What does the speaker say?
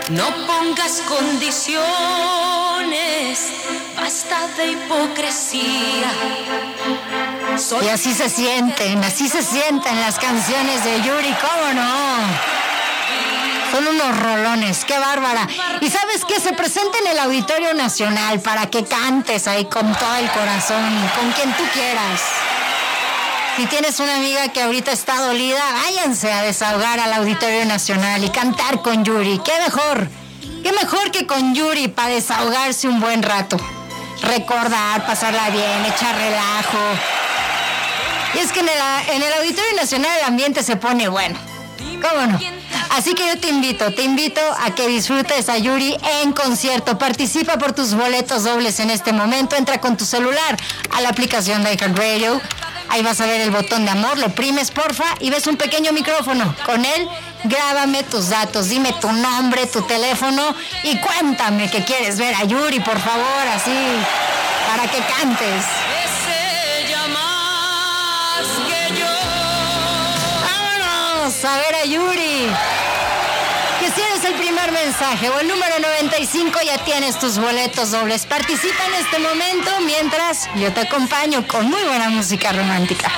No pongas condiciones, basta de hipocresía. Y así se sienten las canciones de Yuri, ¿cómo no? Son unos rolones, qué bárbara. Y ¿sabes qué? Se presenta en el Auditorio Nacional para que cantes ahí con todo el corazón, con quien tú quieras. Si tienes una amiga que ahorita está dolida, váyanse a desahogar al Auditorio Nacional y cantar con Yuri. ¿Qué mejor que con Yuri para desahogarse un buen rato? Recordar, pasarla bien, echar relajo. Y es que en el Auditorio Nacional el ambiente se pone bueno. ¿Cómo no? Así que yo te invito a que disfrutes a Yuri en concierto. Participa por tus boletos dobles en este momento. Entra con tu celular a la aplicación de iHeartRadio. Ahí vas a ver el botón de amor, lo oprimes, porfa, y ves un pequeño micrófono. Con él, grábame tus datos, dime tu nombre, tu teléfono y cuéntame que quieres ver a Yuri, por favor, así, para que cantes. ¡Vámonos a ver a Yuri! Que si eres el primer mensaje o el número 95, ya tienes tus boletos dobles. Participa en este momento mientras yo te acompaño con muy buena música romántica.